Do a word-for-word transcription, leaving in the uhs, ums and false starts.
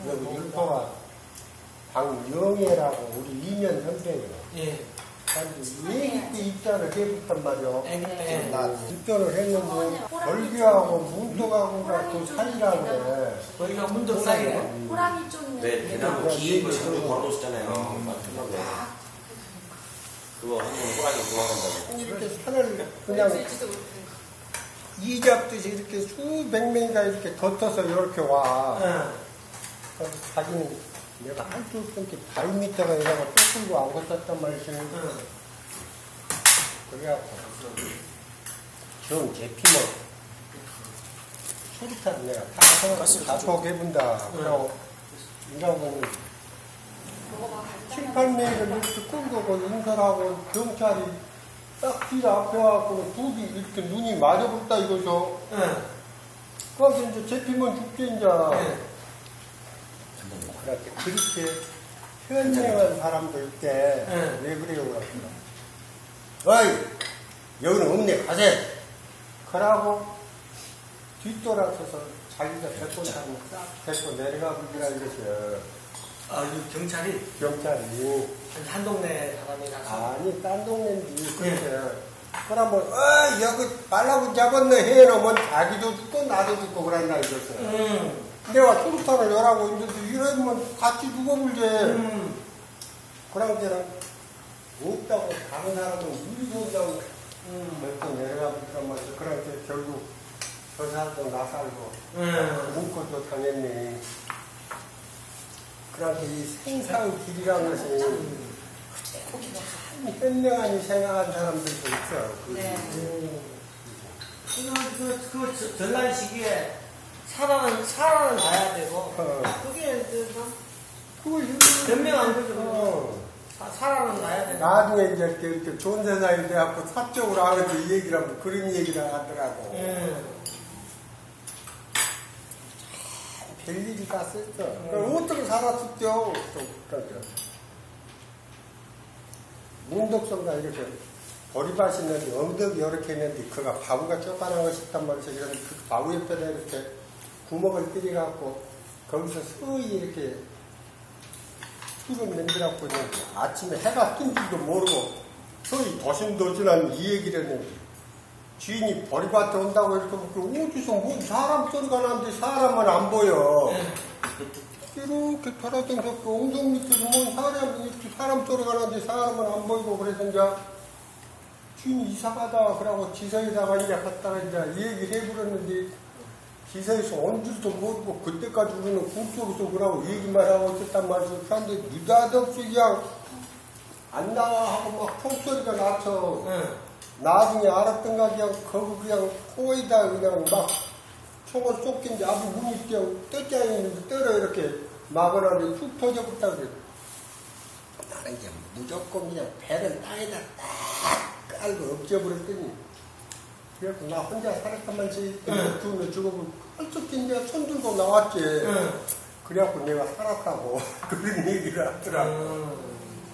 여기 율포가 박영애라고 우리 이면 선생이에요. 예. 애기 때 입단을 해봤단 말이야. 애기 때. 나 입단을 했는데 벌교하고 문덕하고가 그 사이라고 그래. 거기가 문덕 사이에. 호랑이 쪽이네. 네, 대나무 긴 장로 걸어놓으시잖아요. 맞더라고요. 그거 하면 호랑이 도망간다고. 이렇게 산을 그냥 이 잡듯이 이렇게 수백 명이가 이렇게 덧어서 이렇게 와. 응. 자기는 내가 할수 없으니까 바위 밑에가 이러고 쫓고 안 걷었단 말이지. 응. 그래갖고 정 제피면 수리탄 내가 다 생각해서 자폭해본다. 그러고 이러고는 칠, 팔 명을 이렇게 끌고 인설하고 경찰이 딱 길 앞에 와갖고 둘이 이렇게 눈이 맞아붙다 이거죠. 응. 그래서 이제 제피면 죽게 이제. 응. 그렇게 그렇게 현명한 사람들 때 왜 응. 그래요? 어이 여기는 없네 가세. 그러고 뒤돌아서서 자기가 데리고 사람을 싹 데리고 내려가고 그러라 이랬어요. 아, 이 경찰이 경찰이 한, 한 동네 사람이 가서. 아니 딴 동네인지 그래서 그러면 어 여기 말라고 잡았네 해놓으면 자기도 죽고 나도 죽고 그랬나 이랬어요. 응. 내가 수류탄을 열하고 있는데 이러면 같이 죽어불지. 음. 그런 데는 없다고 다른 사람은 우리 좋다고 음. 몇번 내려가 보니까 말이야. 그런 데 결국 저 살고 나 살고 음. 문고도 당했네. 그렇게 이 생사의 길이라는 것이 참 현명하니 생각한 사람들도 있어. 네. 음. 그, 그, 그, 전날 시기에 살아는, 살아는 나야 되고, 어. 그게, 그, 그걸 현명한 거죠. 어. 사- 살아는 나야 되고. 나중에 이제 이렇게, 이렇게 좋은 세상이 돼갖고 사적으로 하는데 이 얘기를 하면 그런 얘기를 하더라고. 음. 별일이 다 썼어. 그럼 어떻게 살았었죠? 또, 그러니까. 문덕성가 이렇게 보리밭이 있는데 엉덩이 이렇게 있는데 그가 바위가 쪼가난 것이 있단 말이죠. 그런데 그 바위 옆에다 이렇게 구멍을 뚫어갖고 거기서 서히 이렇게 술을 만들어갖고 있는데 아침에 해가 뜬 줄도 모르고 서히 도신도신한 이 얘기를 했는데 주인이 보리밭에 온다고 이렇게 묻고 어디서 뭐 사람 소리가 나는데 사람은 안 보여. 이렇게 돌아다니면서 그 엉덩이 밑에서 뭐 사람, 이렇게 사람 소리가 나는데 사람은 안 보이고 그래서 이제 주인이 이상하다. 그러고 지서에다가 이제 갔다가 이제 얘기를 해버렸는데 지서에서 온 줄도 모르고 그때까지 우리는 꿈속에서 그러고 얘기만 하고 있었단 말이죠. 그런데 느닷없이 그냥 안 나와 하고 막 총소리가 나서 응. 나중에 알았던가 그냥 거기 그냥 코에다 그냥 막 총을 쏘긴지 아무 문이 그냥 떼짱이 있는데 떨어 이렇게 막아놨는데 툭 터져버렸다 그래. 나는 이제 무조건 그냥 배를 땅에다 딱 깔고 엎져버렸더니 그래서 나 혼자 살았다만 지금 죽으면 죽어보면 어떻게 이제 손 들고 나왔지. 응. 그래갖고 내가 살았다고 그런 얘기를 하더라고. 음.